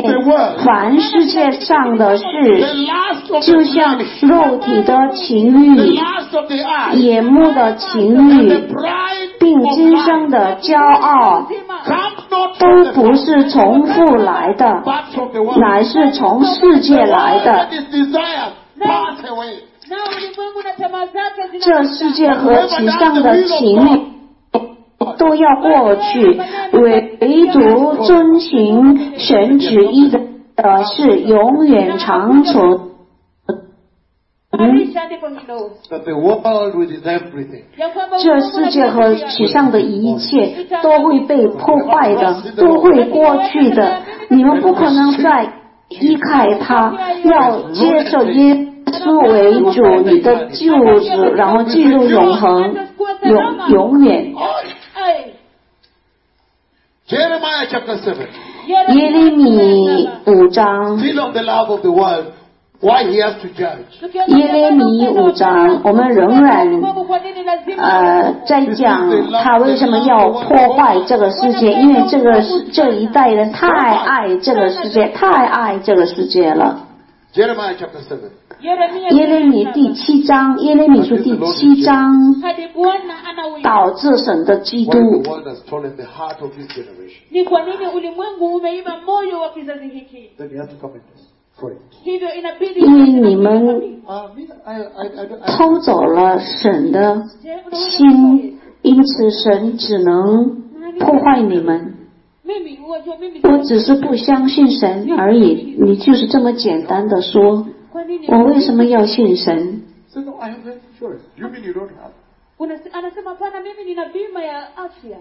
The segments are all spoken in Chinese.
凡世界上的事，就像肉体的情欲、眼目的情欲，并今生的骄傲，都不是从父来的，乃是从世界来的。这世界和其上的情欲都要过去，唯独遵行神旨意的是永远长存。这世界和其上的一切都会被破坏的，都会过去的。你们不可能再依靠它，要接受耶稣为主，你的救主，然后进入永恒、永远。耶利米5章。耶利米5章，我们仍然在讲他为什么要破坏这个世界，因为这一代人太爱这个世界，太爱这个世界了。耶利米第7章，耶利米书第7章，导致神的基督。 Ni kwa nini ulimwengu umeiba moyo wa kizazi hiki? Hivyo inabidi 因为你们偷走了神的心，因此神只能破坏你们。我只是不相信神而已，你就是这么简单的说，我为什么要信神？ Anasema hapana, mimi nina bima ya afya.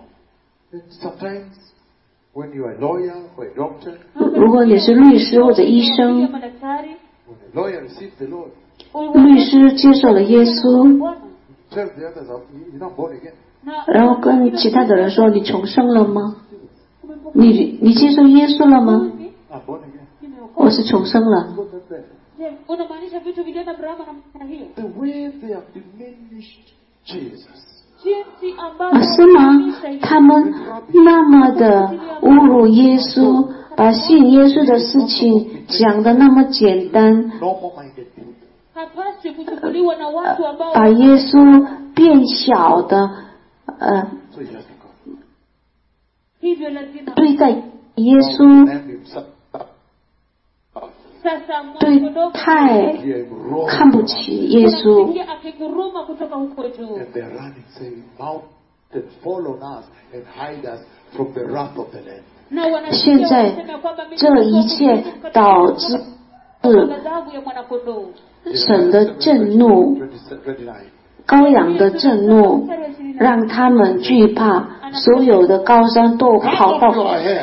When you are a lawyer or a doctor, 如果你是律师或者医生， when a lawyer receives the Lord, 律师接受了耶稣， tell the others, you're not born again. 然后跟其他的人说，你重生了吗？你接受耶稣了吗？ I'm born again. 我是重生了。 The way they have diminished Jesus. 是吗？他们那么的侮辱耶稣，把信耶稣的事情讲得那么简单，把耶稣变小的，对待耶稣太看不起耶稣。现在这一切导致神的震怒，羔羊的震怒，让他们惧怕，所有的高山都跑到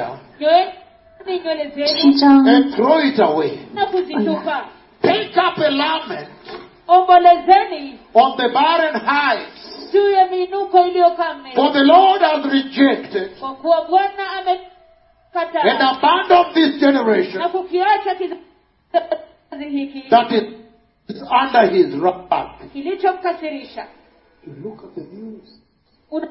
7章。 And throw it away. Take up a lament on the barren heights. For the Lord has rejected and abandoned this generation that is under his wrath. You look at the news.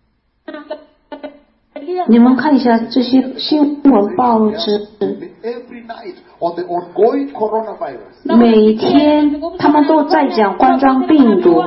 你们看一下这些新闻报纸， Every night on the ongoing coronavirus. 每天他们都在讲冠状病毒。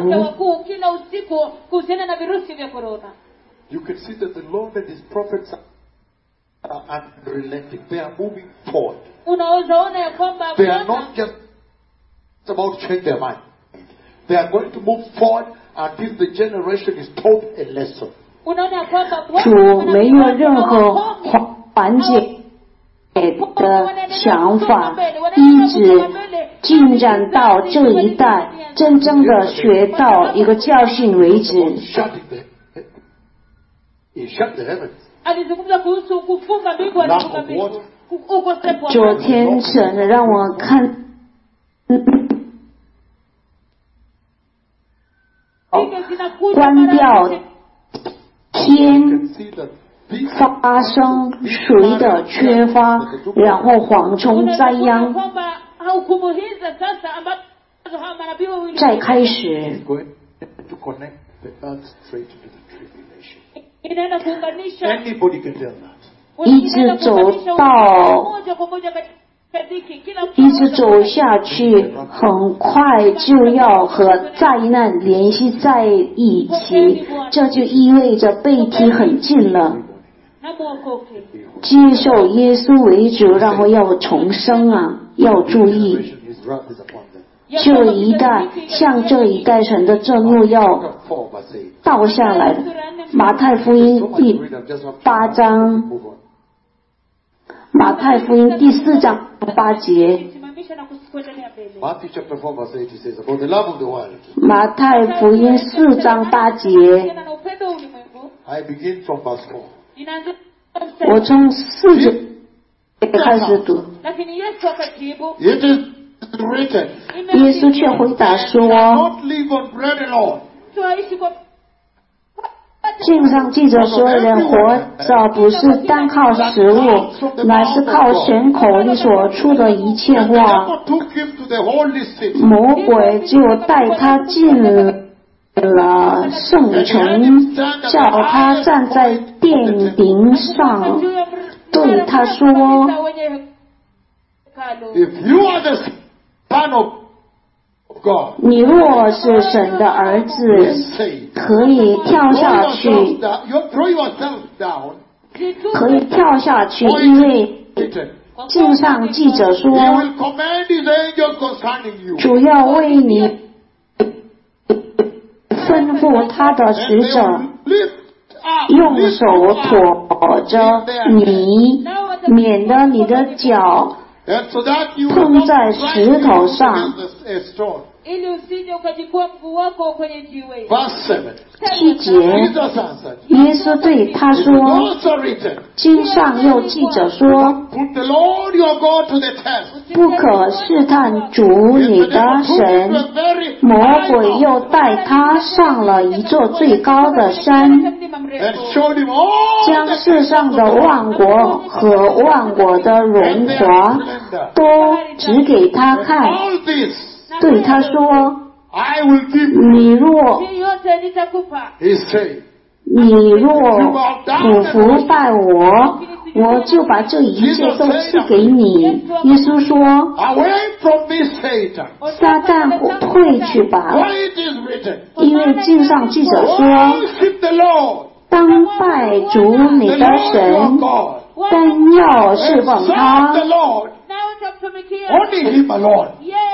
You can see that the Lord and his prophets are unrelenting. They are moving forward. They are not just about to change their mind. They are going to move forward until the generation is taught a lesson. 主没有任何缓解的想法，一直进展到这一代真正的学到一个教训为止。 He shut the heavens. 昨天神让我看关掉天发生水的缺乏，然后蝗虫灾殃再开始。 Anybody can tell that. 一直走下去，很快就要和灾难联系在一起，这就意味着被提很近了。接受耶稣为主，然后要重生啊，要注意，这一代像这一代神的震怒要倒下来的。马太福音第8章，马太福音第4章8节。马太福音4章8节。我从4节开始读。耶稣却回答说，经上记着说，人活着不是单靠食物，乃是靠神口里所出的一切话。魔鬼就带他进了圣城，叫他站在殿顶上，对他说，你若是神的儿子，可以跳下去，因为经上记着说，主要为你吩咐他的使者，用手托着你，免得你的脚碰在石头上。7节，耶稣对他说，经上又记着说，不可试探主你的神。魔鬼又带他上了一座最高的山，将世上的万国和万国的荣华都指给他看，对他说，你若俯伏拜我，我就把这一切都赐给你。耶稣说，撒旦退去吧，因为经上记着说，当拜主你的神，但要侍奉他。 Only him alone.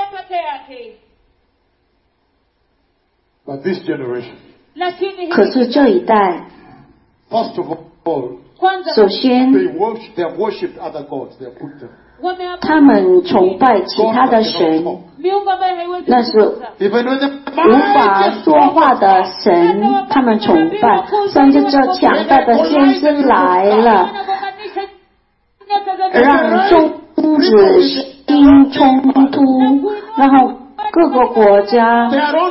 But this generation, 可是这一代， first of all, 首先 they have worshipped other gods. They have put them. 他们崇拜其他的神，那是无法说话的神，他们崇拜，甚至这强大的先知来了，让中子心冲突，然后各个国家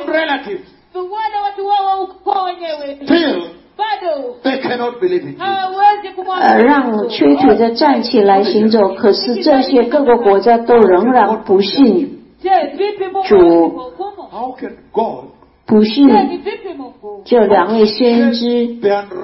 让瘸腿的站起来行走，可是这些各个国家都仍然不信主，不信这2位先知。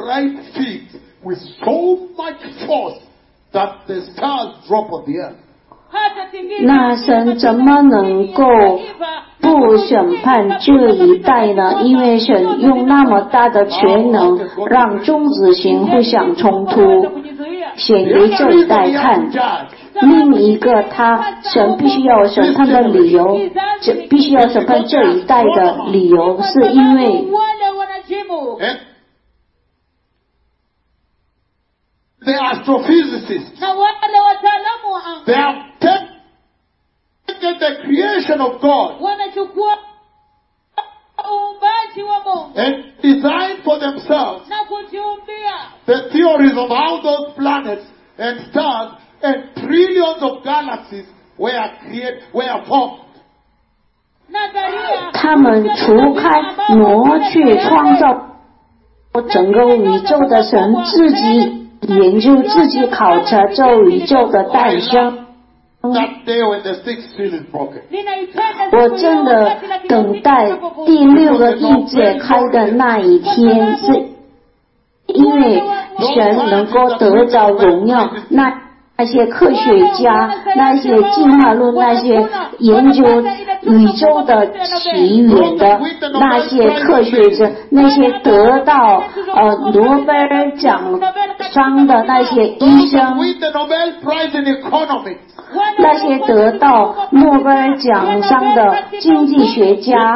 那神怎么能够不审判这一代呢？因为神用那么大的全能，让中子型互相冲突，显给这一代看。另一个神必须要审判的理由，必须要审判这一代的理由，是因为 the astrophysicists, they have taken the creation of God and designed for themselves the theories of how those planets and stars and trillions of galaxies were formed. 他们除开挪去创造整个宇宙的神，自己研究，自己考察这宇宙的诞生。我真的等待第6个印解开的那一天，是因为神能够得着荣耀。那些科学家，那些进化论，那些研究宇宙的起源的那些科学者，那些得到诺贝尔奖章的那些医生，那些得到诺贝尔奖章的经济学家，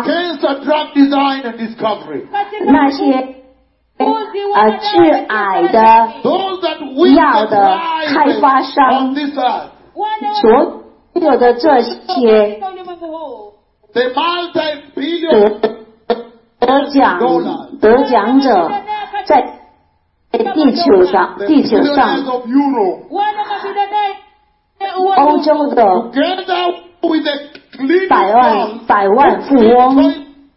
那些致癌的药的开发商，所有的这些得奖者在地球上，欧洲的百万富翁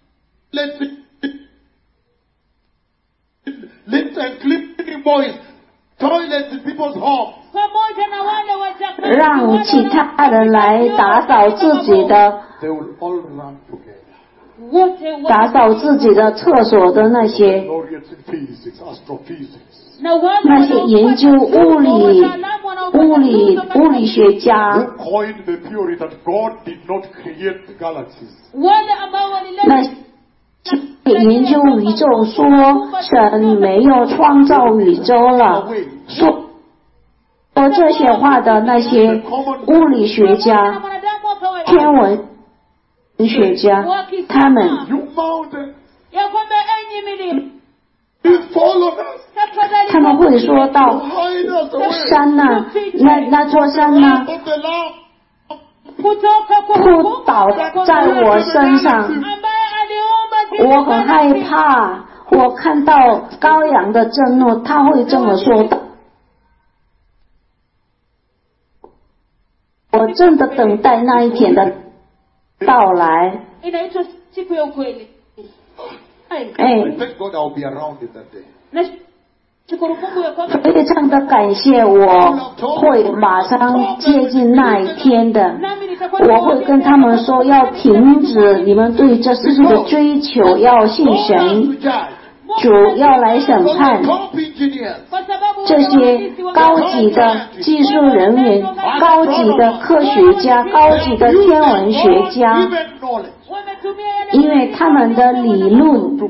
让其他人来打扫自己厕所的那些研究物理学家，那些研究宇宙说神没有创造宇宙了，说这些话的那些物理学家、天文学家，他们会说到山呐，那座山呐，扑倒在我身上，我很害怕，我看到羔羊的震怒，他会这么说的。我真的等待那一天的到来。非常的感谢，我会马上接近那一天的。我会跟他们说，要停止你们对这世界的追求，要信神，主要来审判这些高级的技术人员、高级的科学家、高级的天文学家，因为他们的理论，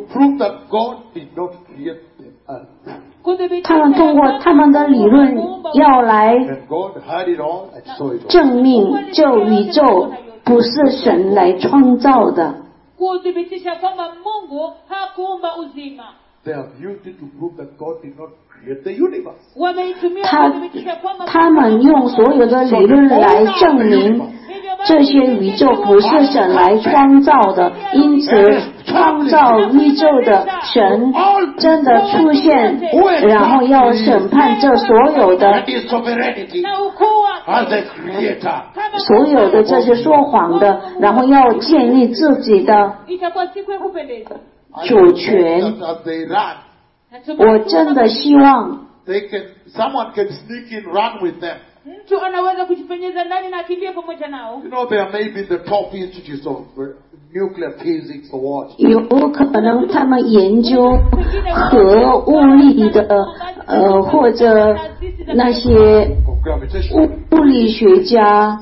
他们通过他们的理论要来证明这宇宙不是神来创造的。他们用所有的理论来证明这些宇宙不是神来创造的，因此创造宇宙的神真的出现，然后要审判这所有的这些说谎的，然后要建立自己的主权。我真的希望 someone can sneak in, run with them. Mtu anaweza kujipenyeza ndani na akimbia pamoja nao. You know, they are maybe the top institutes of nuclear physics or what. 有可能他们研究核物理的或者那些物理学家、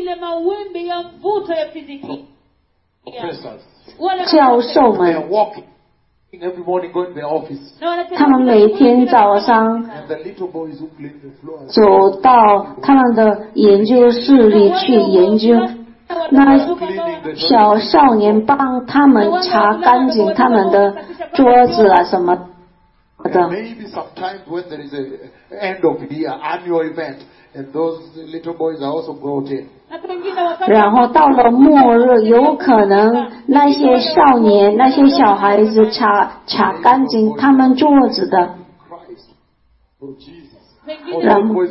教授们，他们每天早上走到他们的研究室里去研究，那小少年帮他们擦干净他们的桌子啊什么的。然后到了末日，有可能那些少年、那些小孩子擦干净他们桌子的。然后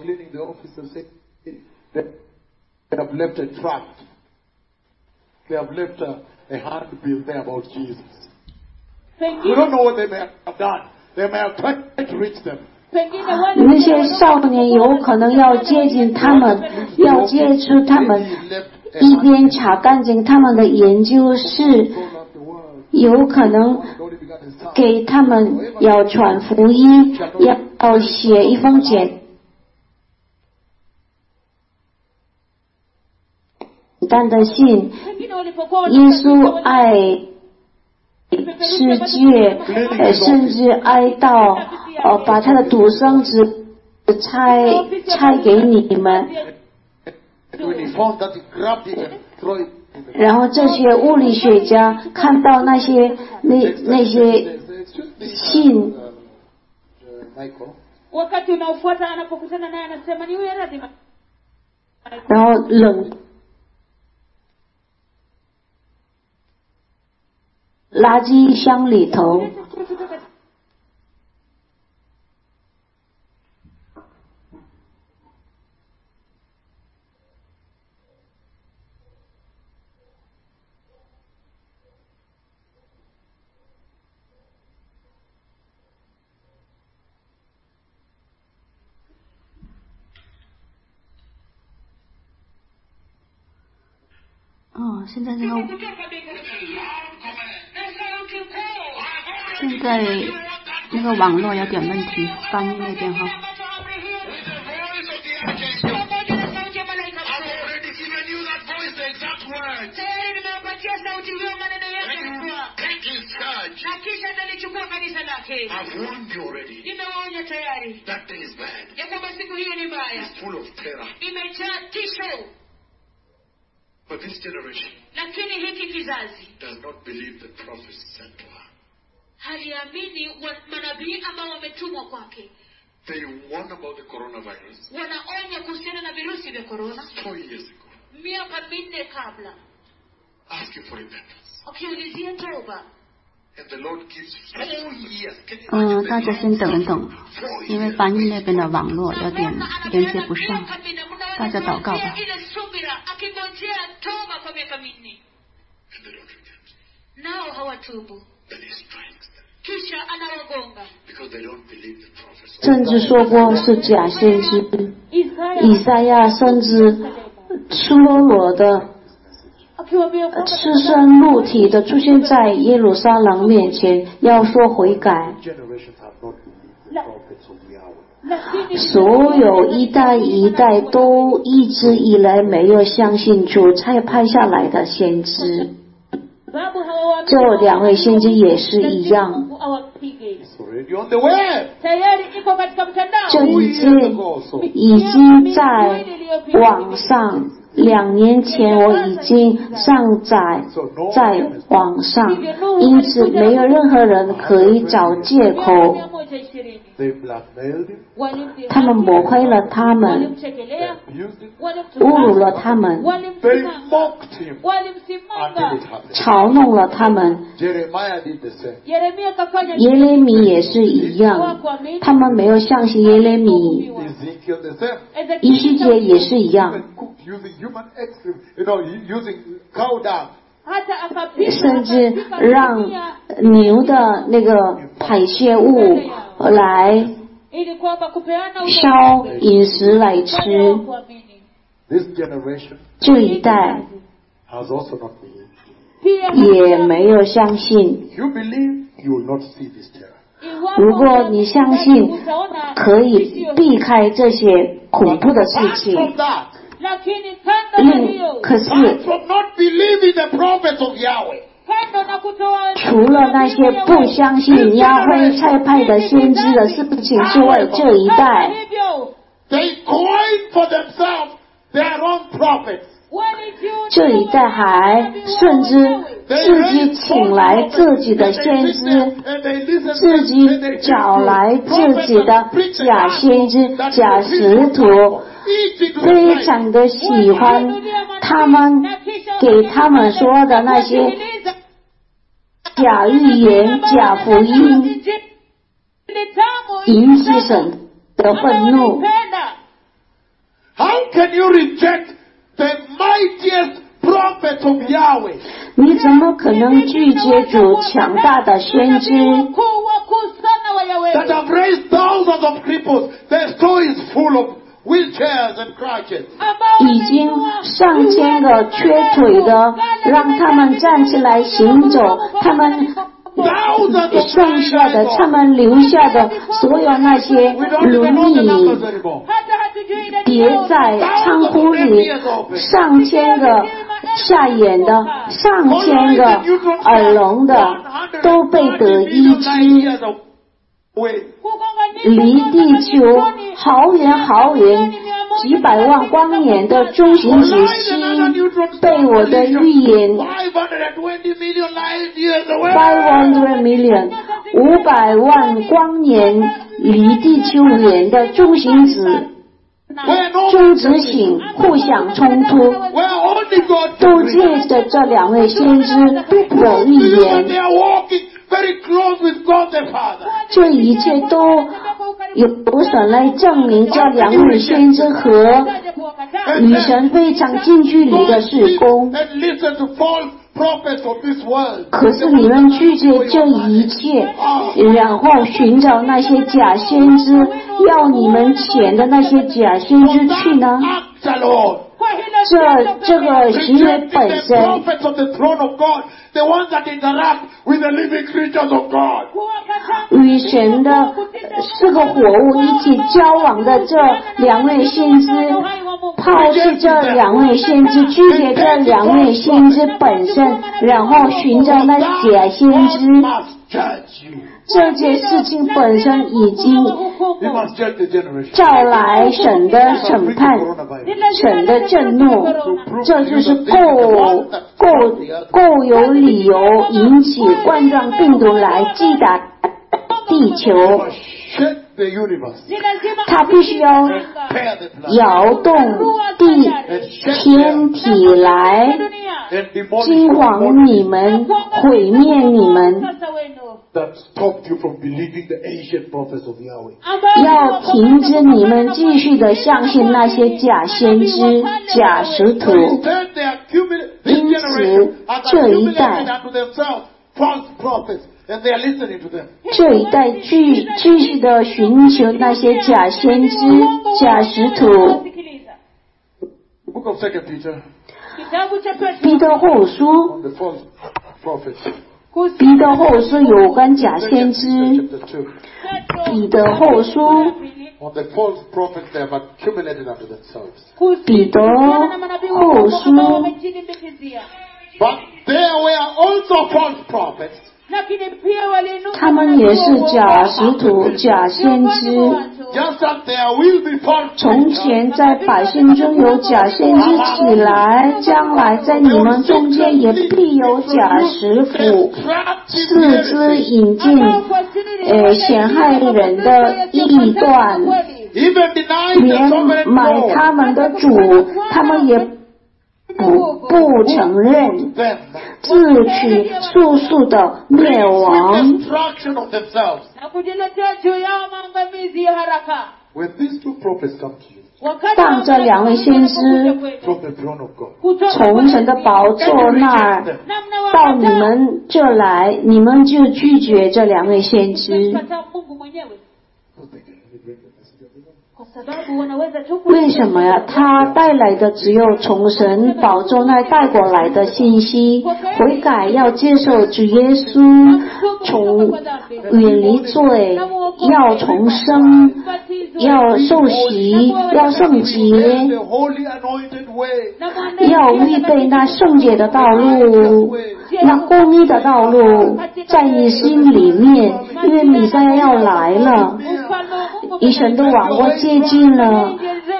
They have left a handbill there about Jesus. We don't know what they may have done. They may have tried to reach them. 那些少年有可能要接近他们，要接触他们，一边擦干净他们的研究室， 有可能给他们要传福音，要写一封简单的信。耶稣爱世界，甚至爱到把他的独生子拆给你们。然后这些物理学家看到那些信，然后扔垃圾箱里头。现在那个网络有点问题，翻译那边哈。 But this generation does not believe the prophets sent to her. They warn about the coronavirus 4 years ago, asking for repentance. And the Lord gives 4 years. 大家先等一等，因为翻译那边的网络有点连接不上，大家祷告吧。 Nao hawatubu. Because they don't believe the prophets. 甚至说过是假先知，以赛亚甚至赤裸裸的赤身露体的出现在耶路撒冷面前，要说悔改。所有一代一代都一直以来没有相信主才派下来的先知，这两位先知也是一样。这已经在网上，2年前我已经上载在网上，因此没有任何人可以找借口。他们抹黑了他们，侮辱了他们，嘲弄了他们。耶利米也是一样，他们没有相信耶利米。以西结也是一样，甚至让牛的那个排泄物来烧饮食来吃。这一代也没有相信。如果你相信可以避开这些恐怖的事情，可是除了那些不相信亚辉差派的先知的事情之外，这一代还甚至自己请来自己的先知，自己找来自己的假先知、假使徒，非常的喜欢他们给他们说的那些假预言、假福音，引起神的愤怒。 How can you reject the mightiest prophets of Yahweh? 你怎么可能拒绝主强大的先知 that have raised thousands of cripples? Their story is full 已经上千个缺腿的，让他们站起来行走，他们剩下的，他们留下的所有那些轮椅叠在仓库里，上千个瞎眼的，上千个耳聋的都被得医治。离地球好远好远几百万光年的中型子星被我的预言500 million 500万光年离地球远的中型子中子星互相冲突，都借着这两位先知的预言，这一切都由神来证明这两位先知和与神非常近距离的事工。可是你们拒绝这一切，然后寻找那些假先知，要你们钱的那些假先知去呢？这个行为本身与神的四个活物一起交往的这两位先知，抛弃这两位先知，拒绝这两位先知本身，然后寻找那假先知，这件事情本身已经招来神的审判，神的震怒，这就是够有理由引起冠状病毒来击打地球。它必须要摇动天体来惊惶你们，毁灭你们，要停止你们继续的相信那些假先知、假使徒。因此这一代继续的寻求那些假先知、假使徒。彼得后书有关假先知。彼得后书他们也是假使徒、假先知。从前在百姓中有假先知起来，将来在你们中间也必有假使徒，四肢引进陷害人的异端，连买他们的主，他们也不承认，自取速速的灭亡。当这两位先知从神的宝座那儿到你们这来，你们就拒绝这两位先知。为什么呀？他带来的只有从神宝座那带过来的信息，悔改要接受主耶稣，从远离罪，要重生，要受洗，要圣洁，要预备那圣洁的道路，那公义的道路在你心里面，因为弥赛亚要来了，以神的王国接近了，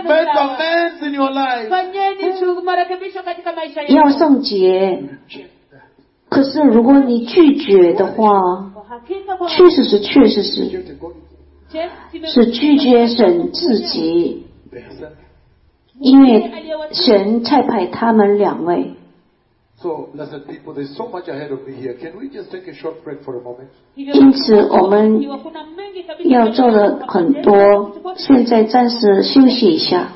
要圣洁。可是如果你拒绝的话，确实是拒绝神自己，因为神差派他们两位。因此我们要做的很多，现在暂时休息一下，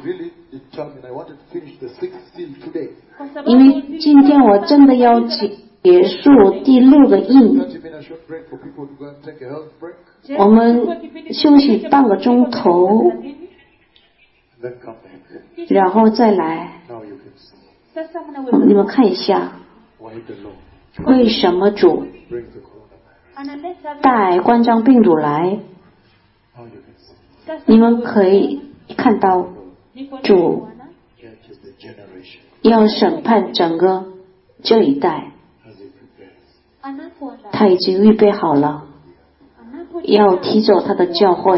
因为今天我真的要结束第6个印。我们休息半个钟头， 然后再来。你们看一下，为什么主带冠状病毒来？你们可以看到主要审判整个这一代，他已经预备好了，要提走他的教会。